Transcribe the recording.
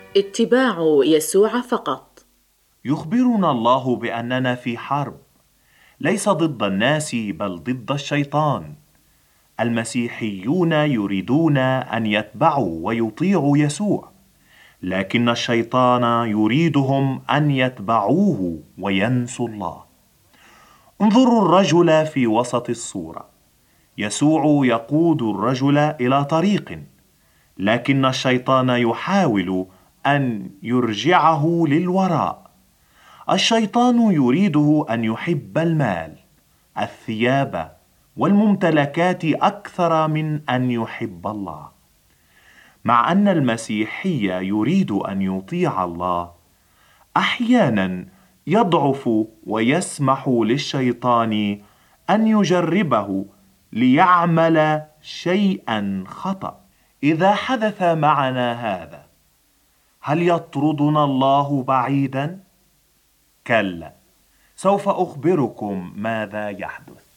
اتباع يسوع فقط. يخبرنا الله بأننا في حرب، ليس ضد الناس بل ضد الشيطان. المسيحيون يريدون أن يتبعوا ويطيعوا يسوع، لكن الشيطان يريدهم أن يتبعوه وينسوا الله. انظروا الرجل في وسط الصورة. يسوع يقود الرجل إلى طريق، لكن الشيطان يحاول أن يرجعه للوراء. الشيطان يريده أن يحب المال، الثياب والممتلكات أكثر من أن يحب الله. مع أن المسيحي يريد أن يطيع الله، أحيانا يضعف ويسمح للشيطان أن يجربه ليعمل شيئا خطأ. إذا حدث معنا هذا، هل يطردنا الله بعيدا؟ كلا، سوف أخبركم ماذا يحدث.